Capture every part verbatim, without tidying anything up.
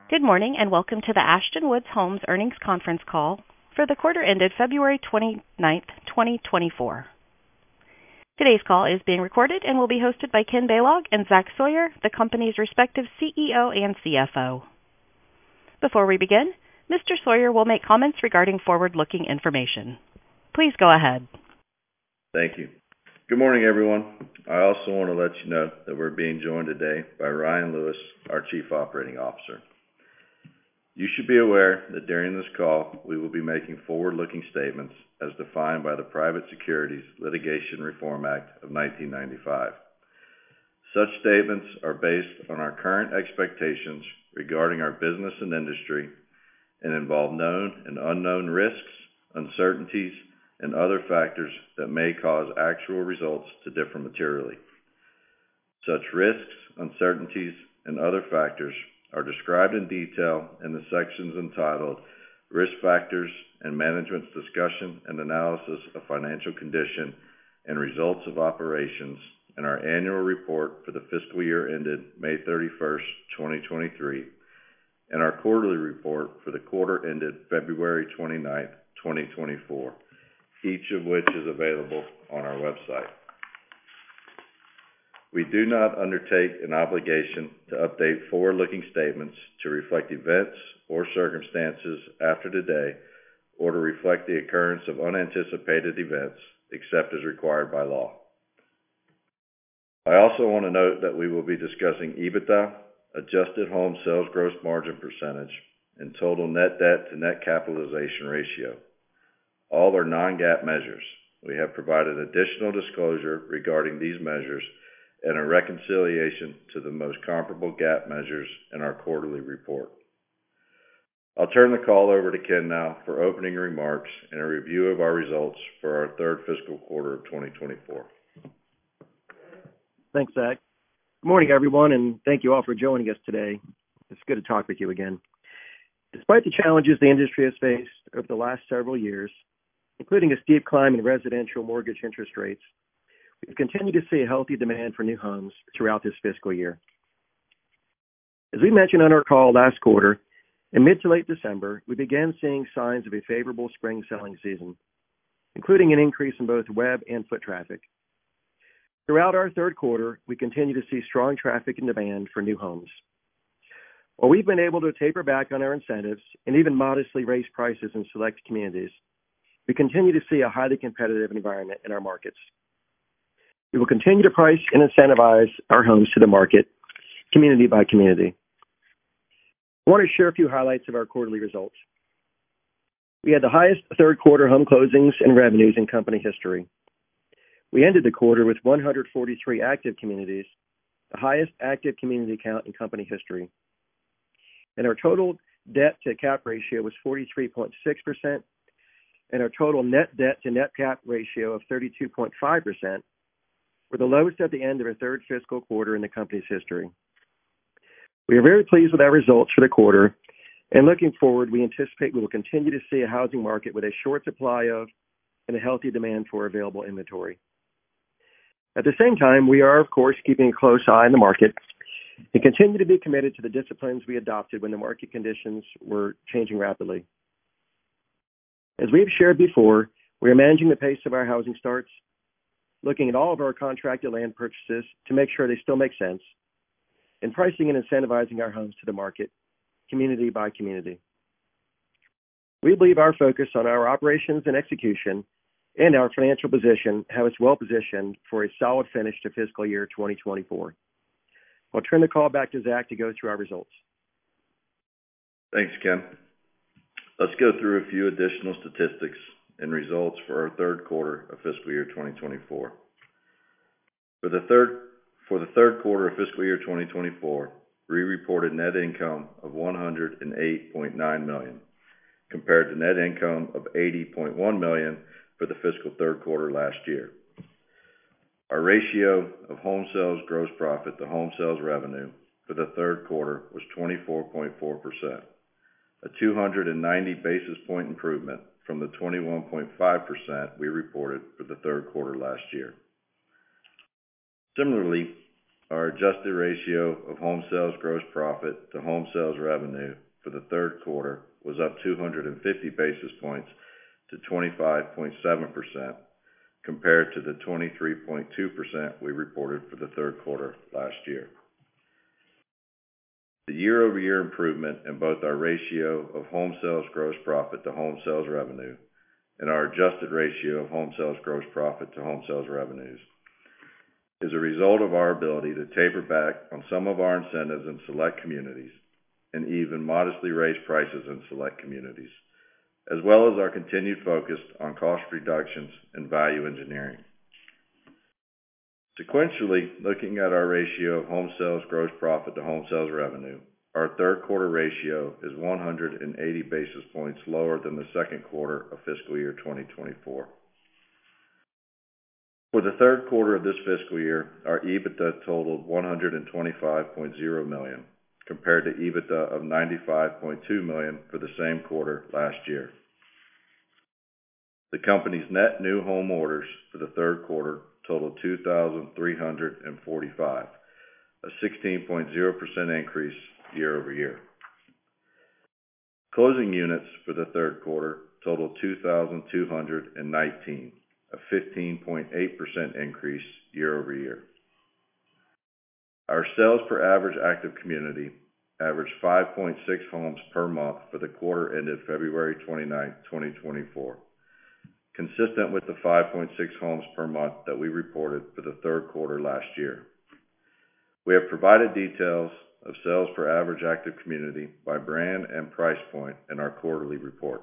Good morning, and welcome to the Ashton Woods Homes Earnings Conference Call for the quarter ended February twenty-ninth, twenty twenty-four. Today's call is being recorded and will be hosted by Ken Baylog and Zach Sawyer, the company's respective C E O and C F O. Before we begin, Mister Sawyer will make comments regarding forward-looking information. Please go ahead. Thank you. Good morning, everyone. I also want to let you know that we're being joined today by Ryan Lewis, our Chief Operating Officer. You should be aware that during this call, we will be making forward-looking statements as defined by the Private Securities Litigation Reform Act of nineteen ninety-five. Such statements are based on our current expectations regarding our business and industry and involve known and unknown risks, uncertainties, and other factors that may cause actual results to differ materially. Such risks, uncertainties, and other factors are described in detail in the sections entitled Risk Factors and Management's Discussion and Analysis of Financial Condition and Results of Operations in our annual report for the fiscal year ended May thirty-first, twenty twenty-three, and our quarterly report for the quarter ended February twenty-ninth, twenty twenty-four, each of which is available on our website. We do not undertake an obligation to update forward-looking statements to reflect events or circumstances after today or to reflect the occurrence of unanticipated events except as required by law. I also want to note that we will be discussing EBITDA, adjusted home sales gross margin percentage, and total net debt to net capitalization ratio. All are non-GAAP measures. We have provided additional disclosure regarding these measures and a reconciliation to the most comparable GAAP measures in our quarterly report. I'll turn the call over to Ken now for opening remarks and a review of our results for our third fiscal quarter of twenty twenty-four. Thanks, Zach. Good morning, everyone, and thank you all for joining us today. It's good to talk with you again. Despite the challenges the industry has faced over the last several years, including a steep climb in residential mortgage interest rates, we've continued to see a healthy demand for new homes throughout this fiscal year. As we mentioned on our call last quarter, in mid to late December, we began seeing signs of a favorable spring selling season, including an increase in both web and foot traffic. Throughout our third quarter, we continue to see strong traffic and demand for new homes. While we've been able to taper back on our incentives and even modestly raise prices in select communities, we continue to see a highly competitive environment in our markets. We will continue to price and incentivize our homes to the market, community by community. I want to share a few highlights of our quarterly results. We had the highest third quarter home closings and revenues in company history. We ended the quarter with one hundred forty-three active communities, the highest active community count in company history. And our total debt to cap ratio was forty-three point six percent, and our total net debt to net cap ratio of thirty-two point five percent were the lowest at the end of our third fiscal quarter in the company's history. We are very pleased with our results for the quarter, and looking forward, we anticipate we will continue to see a housing market with a short supply of and a healthy demand for available inventory. At the same time, we are, of course, keeping a close eye on the market and continue to be committed to the disciplines we adopted when the market conditions were changing rapidly. As we have shared before, we are managing the pace of our housing starts, looking at all of our contracted land purchases to make sure they still make sense, and pricing and incentivizing our homes to the market, community by community. We believe our focus on our operations and execution and our financial position have us well positioned for a solid finish to fiscal year twenty twenty-four. I'll turn the call back to Zach to go through our results. Thanks, Ken. Let's go through a few additional statistics and results for our third quarter of fiscal year twenty twenty-four. For the third for the third quarter of fiscal year twenty twenty-four, we reported net income of one hundred eight point nine million dollars compared to net income of eighty point one million dollars for the fiscal third quarter last year. Our ratio of home sales gross profit to home sales revenue for the third quarter was twenty-four point four percent, a two hundred ninety basis point improvement from the twenty-one point five percent we reported for the third quarter last year. Similarly, our adjusted ratio of home sales gross profit to home sales revenue for the third quarter was up two hundred fifty basis points to twenty-five point seven percent, compared to the twenty-three point two percent we reported for the third quarter last year. The year-over-year improvement in both our ratio of home sales gross profit to home sales revenue and our adjusted ratio of home sales gross profit to home sales revenues is a result of our ability to taper back on some of our incentives in select communities and even modestly raise prices in select communities, as well as our continued focus on cost reductions and value engineering. Sequentially, looking at our ratio of home sales gross profit to home sales revenue, our third quarter ratio is one hundred eighty basis points lower than the second quarter of fiscal year twenty twenty-four. For the third quarter of this fiscal year, our EBITDA totaled one hundred twenty-five point zero million dollars, compared to EBITDA of ninety-five point two million dollars for the same quarter last year. The company's net new home orders for the third quarter totaled two thousand three hundred forty-five, a sixteen point zero percent increase year over year. Closing units for the third quarter totaled two thousand two hundred nineteen, a fifteen point eight percent increase year over year. Our sales per average active community averaged five point six homes per month for the quarter ended February twenty-ninth, twenty twenty-four, consistent with the five point six homes per month that we reported for the third quarter last year. We have provided details of sales per average active community by brand and price point in our quarterly report.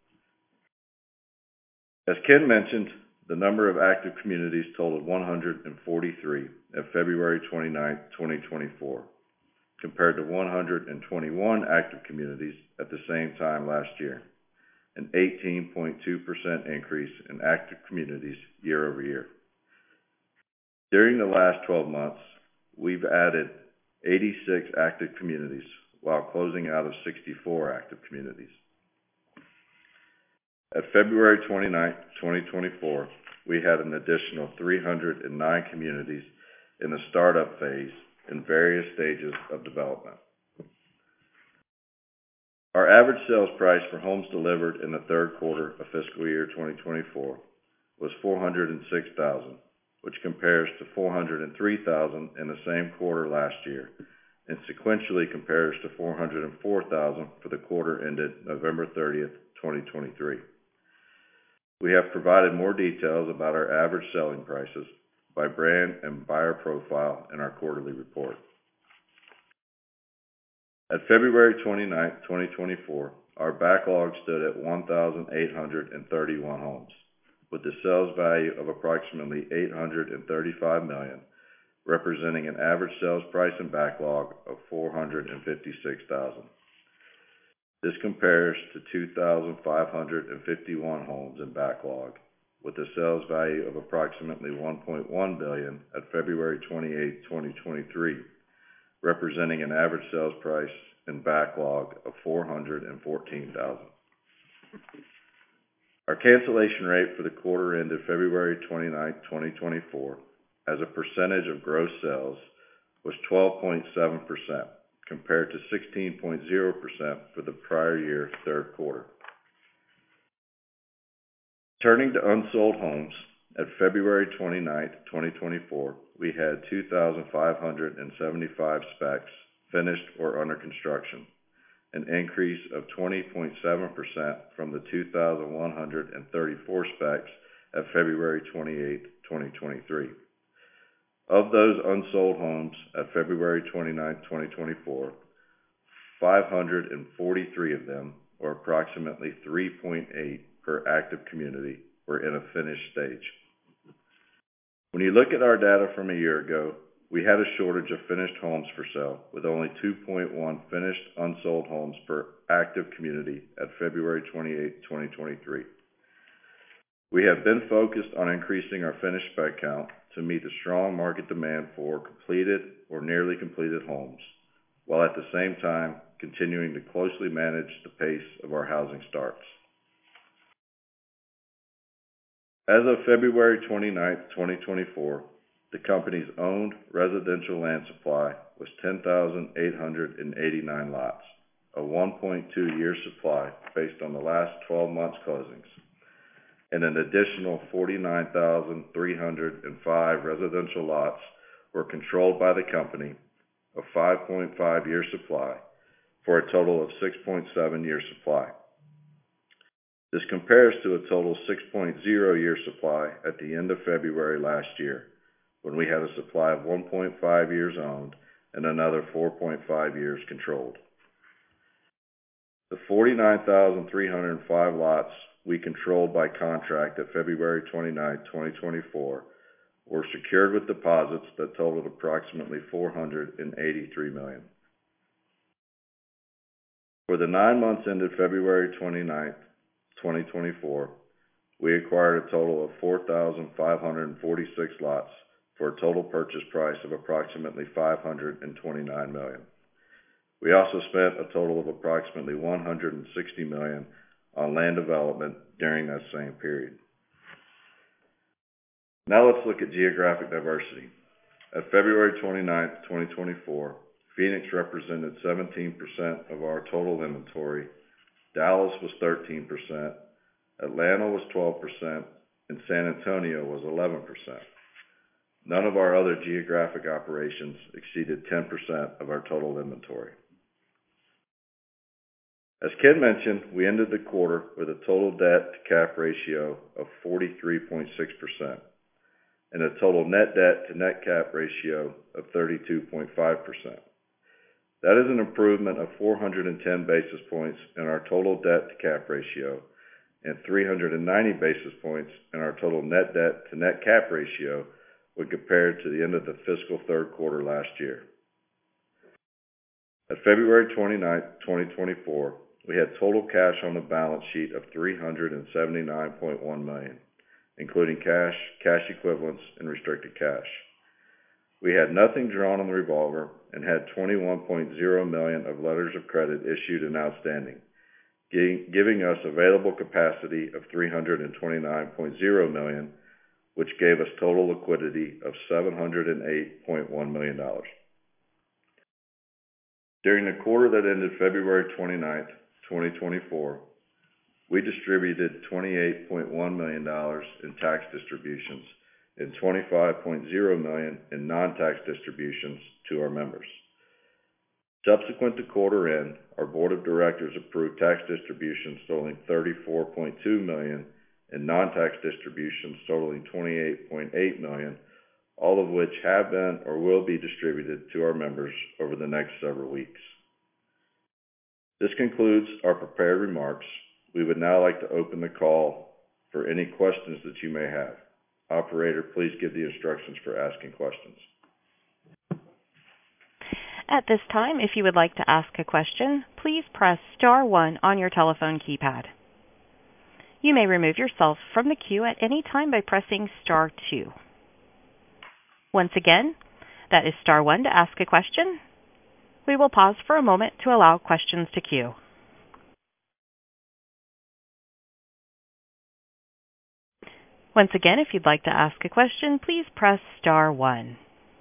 As Ken mentioned, the number of active communities totaled one hundred forty-three at February twenty-ninth, twenty twenty-four, compared to one hundred twenty-one active communities at the same time last year, an eighteen point two percent increase in active communities year over year. During the last twelve months, we've added eighty-six active communities while closing out of sixty-four active communities. At February twenty-ninth, twenty twenty-four, we had an additional three hundred nine communities in the startup phase in various stages of development. Our average sales price for homes delivered in the third quarter of fiscal year twenty twenty-four was four hundred six thousand dollars, which compares to four hundred three thousand dollars in the same quarter last year, and sequentially compares to four hundred four thousand dollars for the quarter ended November thirtieth, twenty twenty-three. We have provided more details about our average selling prices by brand and buyer profile in our quarterly report. At February twenty-ninth, twenty twenty-four, our backlog stood at one thousand eight hundred thirty-one homes, with a sales value of approximately eight hundred thirty-five million dollars, representing an average sales price in backlog of four hundred fifty-six thousand dollars. This compares to two thousand five hundred fifty-one homes in backlog, with a sales value of approximately one point one billion dollars at February twenty-eighth, twenty twenty-three, representing an average sales price in backlog of four hundred fourteen thousand dollars. Our cancellation rate for the quarter ended February twenty-ninth, twenty twenty-four, as a percentage of gross sales, was twelve point seven percent, compared to sixteen point zero percent for the prior year third quarter. Turning to unsold homes, at February twenty-ninth, twenty twenty-four, we had two thousand five hundred seventy-five specs finished or under construction, an increase of twenty point seven percent from the two thousand one hundred thirty-four specs at February twenty-eighth, twenty twenty-three. Of those unsold homes at February twenty-ninth, twenty twenty-four, five hundred forty-three of them, or approximately three point eight per active community, were in a finished stage. When you look at our data from a year ago, we had a shortage of finished homes for sale, with only two point one finished unsold homes per active community at February twenty-eighth, twenty twenty-three. We have been focused on increasing our finished spec count to meet the strong market demand for completed or nearly completed homes, while at the same time continuing to closely manage the pace of our housing starts. As of February twenty-ninth, twenty twenty-four, the company's owned residential land supply was ten thousand eight hundred eighty-nine lots, a one point two year supply based on the last twelve months closings, and an additional forty-nine thousand three hundred five residential lots were controlled by the company, a five point five year supply, for a total of six point seven year supply. This compares to a total six point zero year supply at the end of February last year, when we had a supply of one point five years owned and another four point five years controlled. The forty-nine thousand three hundred five lots we controlled by contract at February twenty-ninth, twenty twenty-four were secured with deposits that totaled approximately four hundred eighty-three million dollars. For the nine months ended February twenty-ninth, twenty twenty-four, we acquired a total of four thousand five hundred forty-six lots for a total purchase price of approximately five hundred twenty-nine million dollars. We also spent a total of approximately one hundred sixty million dollars on land development during that same period. Now let's look at geographic diversity. At February twenty-ninth, twenty twenty-four, Phoenix represented seventeen percent of our total inventory, Dallas was thirteen percent, Atlanta was twelve percent, and San Antonio was eleven percent. None of our other geographic operations exceeded ten percent of our total inventory. As Ken mentioned, we ended the quarter with a total debt-to-cap ratio of forty-three point six percent and a total net debt-to-net cap ratio of thirty-two point five percent. That is an improvement of four hundred ten basis points in our total debt-to-cap ratio and three hundred ninety basis points in our total net debt-to-net cap ratio when compared to the end of the fiscal third quarter last year. At February twenty-ninth, twenty twenty-four, we had total cash on the balance sheet of three hundred seventy-nine point one million dollars, including cash, cash equivalents, and restricted cash. We had nothing drawn on the revolver and had twenty-one point zero million dollars of letters of credit issued and outstanding, giving us available capacity of three hundred twenty-nine point zero million dollars, which gave us total liquidity of seven hundred eight point one million dollars. During the quarter that ended February twenty-ninth, twenty twenty-four, we distributed twenty-eight point one million dollars in tax distributions and twenty-five point zero million dollars in non-tax distributions to our members. Subsequent to quarter end, our board of directors approved tax distributions totaling thirty-four point two million dollars and non-tax distributions totaling twenty-eight point eight million dollars, all of which have been or will be distributed to our members over the next several weeks. This concludes our prepared remarks. We would now like to open the call for any questions that you may have. Operator, please give the instructions for asking questions. At this time, if you would like to ask a question, please press star one on your telephone keypad. You may remove yourself from the queue at any time by pressing star two. Once again, that is star one to ask a question. We will pause for a moment to allow questions to queue. Once again, if you'd like to ask a question, please press star one.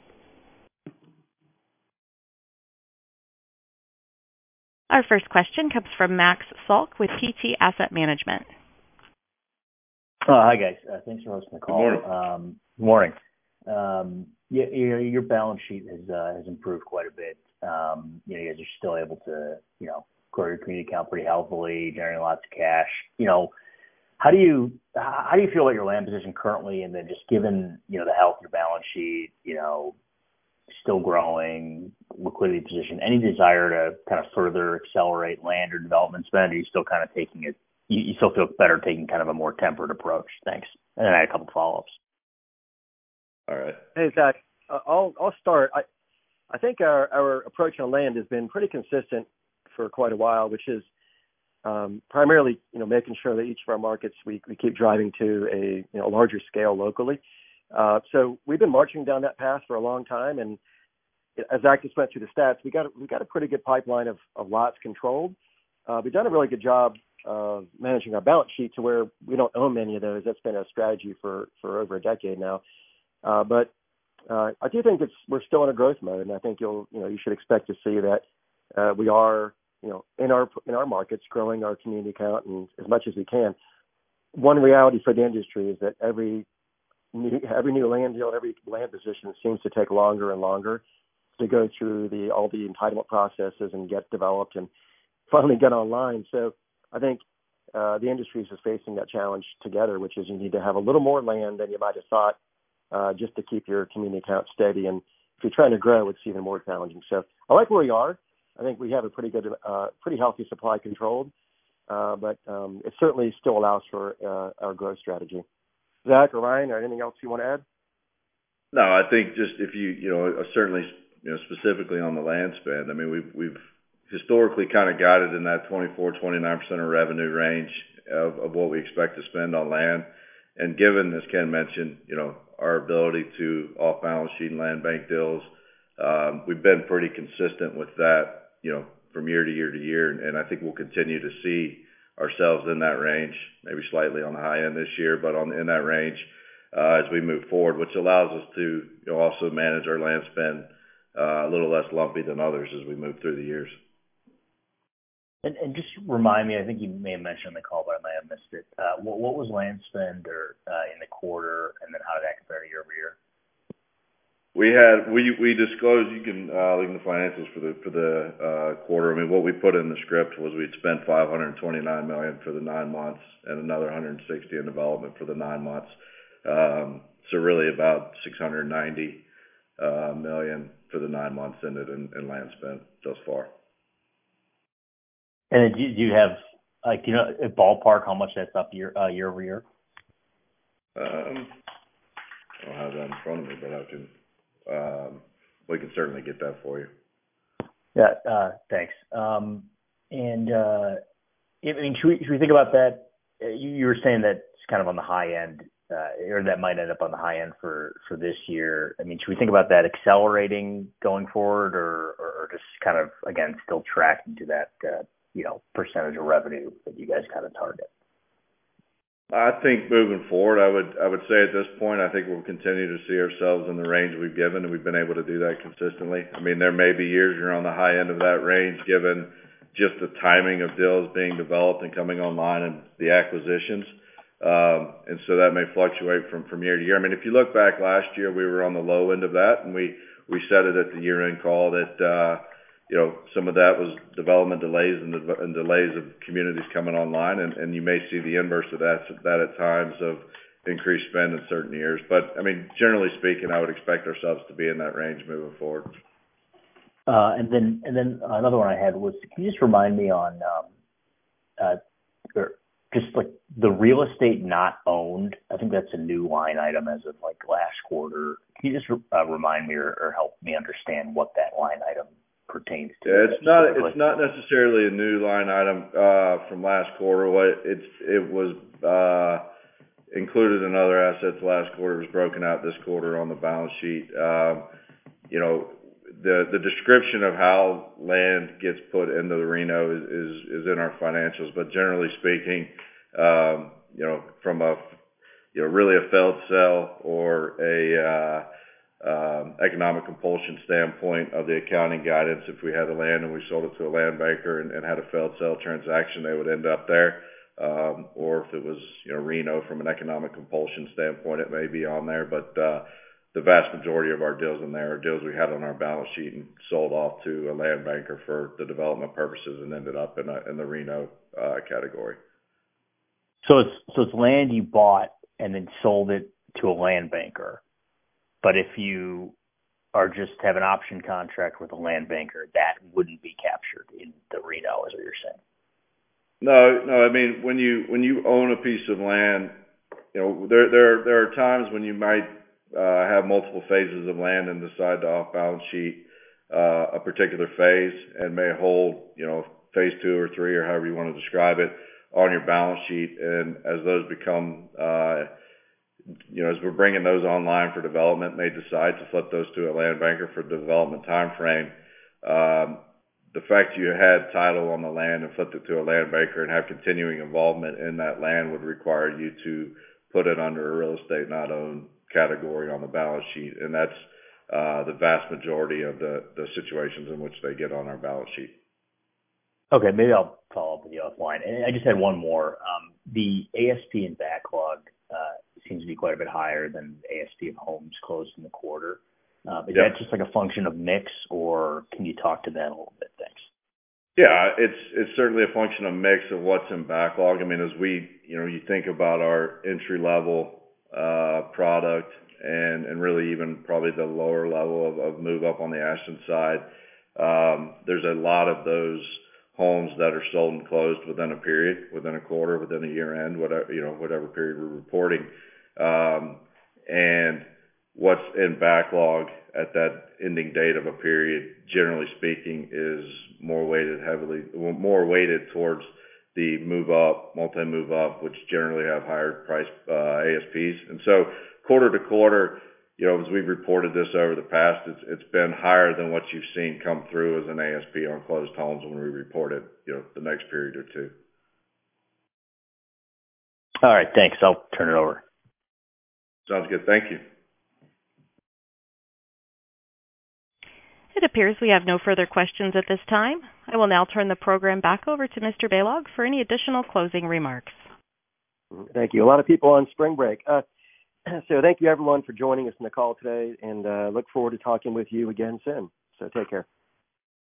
Our first question comes from Max Salk with P T Asset Management. Oh, hi, guys. Uh, thanks for hosting the call. Good morning. Um, good morning. Um, yeah, your, your balance sheet has uh, has improved quite a bit. Um, you know, you guys are still able to, you know, grow your community account pretty healthily, generating lots of cash. You know, how do you how do you feel about your land position currently, and then just given, you know, the health of your balance sheet, you know, still growing, liquidity position, any desire to kind of further accelerate land or development spend? Or are you still kind of taking it? You, you still feel better taking kind of a more tempered approach? Thanks. And then I had a couple follow-ups. All right. Hey, Zach, uh, I'll I'll start. I I think our, our approach on land has been pretty consistent for quite a while, which is um, primarily, you know, making sure that each of our markets we, we keep driving to a you know larger scale locally. Uh, so we've been marching down that path for a long time, and as Zach just went through the stats, we got we got a pretty good pipeline of, of lots controlled. Uh, we've done a really good job of managing our balance sheet to where we don't own many of those. That's been a strategy for, for over a decade now. Uh, but uh, I do think it's we're still in a growth mode, and I think you'll you know you should expect to see that uh, we are you know in our in our markets growing our community count and as much as we can. One reality for the industry is that every new, every new land deal, every land position seems to take longer and longer to go through the all the entitlement processes and get developed and finally get online. So I think uh, the industry is just facing that challenge together, which is you need to have a little more land than you might have thought uh, just to keep your community count steady. And if you're trying to grow, it's even more challenging. So I like where we are. I think we have a pretty good, uh, pretty healthy supply controlled, uh, but um, it certainly still allows for uh, our growth strategy. Zach or Ryan, or anything else you want to add? No, I think just if you, you know, certainly, you know, specifically on the land spend, I mean, we've, we've historically kind of guided in that twenty-four, twenty-nine percent of revenue range of, of what we expect to spend on land. And given, as Ken mentioned, you know, our ability to off-balance sheet and land bank deals, um, we've been pretty consistent with that, you know, from year to year to year. And, and I think we'll continue to see ourselves in that range, maybe slightly on the high end this year, but on in that range uh, as we move forward, which allows us to, you know, also manage our land spend uh, a little less lumpy than others as we move through the years. And, and just remind me, I think you may have mentioned on the call, but I might have missed it. Uh, what, what was land spend or uh, in the quarter, and then how did that compare year over year? We had we we disclosed. You can uh, look in the financials for the for the uh, quarter. I mean, what we put in the script was we'd spent five hundred twenty-nine million dollars for the nine months and another one hundred sixty in development for the nine months. Um, so really about six hundred ninety uh, million for the nine months ended in, in land spend thus far. And then do you, do you have like do you know a ballpark how much that's up year uh, year over year? Um, I don't have that in front of me, but I can. Um, we can certainly get that for you. Yeah, uh, thanks. Um, and uh, I mean, should we, should we think about that? You, you were saying that it's kind of on the high end, uh, or that might end up on the high end for, for this year. I mean, should we think about that accelerating going forward, or, or, or just kind of again still tracking to that uh, you know percentage of revenue that you guys kind of target? I think moving forward, I would I would say at this point, I think we'll continue to see ourselves in the range we've given, and we've been able to do that consistently. I mean, there may be years you're on the high end of that range, given just the timing of deals being developed and coming online and the acquisitions, um, and so that may fluctuate from from year to year. I mean, if you look back last year, we were on the low end of that, and we we said it at the year-end call that. Uh, You know, some of that was development delays and, the, and delays of communities coming online, and, and you may see the inverse of that, that at times of increased spend in certain years. But, I mean, generally speaking, I would expect ourselves to be in that range moving forward. Uh, and then, and then another one I had was, can you just remind me on, um, uh, or just like the real estate not owned? I think that's a new line item as of like last quarter. Can you just uh, remind me or, or help me understand what that line item pertains to? Yeah, it's not it's not necessarily a new line item uh, from last quarter. What it's it was uh, included in other assets last quarter. It was broken out this quarter on the balance sheet. Um, you know, the the description of how land gets put into the Reno is is, is in our financials. But generally speaking, um, you know, from a you know really a failed sale or a uh, Um, economic compulsion standpoint of the accounting guidance, if we had the land and we sold it to a land banker and, and had a failed sale transaction, they would end up there. Um, or if it was, you know, Reno from an economic compulsion standpoint, it may be on there. But uh, the vast majority of our deals in there are deals we had on our balance sheet and sold off to a land banker for the development purposes and ended up in, a, in the Reno uh, category. So it's so it's land you bought and then sold it to a land banker. But if you are just have an option contract with a land banker, that wouldn't be captured in the Reno, is what you're saying? No, no. I mean, when you when you own a piece of land, you know there there there are times when you might uh, have multiple phases of land and decide to off balance sheet uh, a particular phase and may hold you know phase two or three or however you want to describe it on your balance sheet, and as those become uh, you know, as we're bringing those online for development, may decide to flip those to a land banker for the development time frame. Um, the fact you had title on the land and flipped it to a land banker and have continuing involvement in that land would require you to put it under a real estate not owned category on the balance sheet. And that's, uh, the vast majority of the, the situations in which they get on our balance sheet. Okay, maybe I'll follow up with you offline. And I just had one more. Um, the A S P in backlog uh, seems to be quite a bit higher than the A S P of homes closed in the quarter. Uh, is Yep. that just like a function of mix, or can you talk to that a little bit? Thanks. Yeah, it's it's certainly a function of mix of what's in backlog. I mean, as we, you know, you think about our entry level uh, product and and really even probably the lower level of, of move up on the Ashton side, um, there's a lot of those homes that are sold and closed within a period, within a quarter, within a year end, whatever, you know, whatever period we're reporting. Um, and what's in backlog at that ending date of a period, generally speaking, is more weighted heavily, more weighted towards the move up, multi-move up, which generally have higher price uh, A S Ps. And so quarter to quarter, you know, as we've reported this over the past, it's, it's been higher than what you've seen come through as an A S P on closed homes when we reported, you know, the next period or two. All right, thanks. I'll turn it over. Sounds good. Thank you. It appears we have no further questions at this time. I will now turn the program back over to Mister Balog for any additional closing remarks. Thank you. A lot of people on spring break. Uh, so thank you, everyone, for joining us in the call today, and uh, look forward to talking with you again soon. So take care.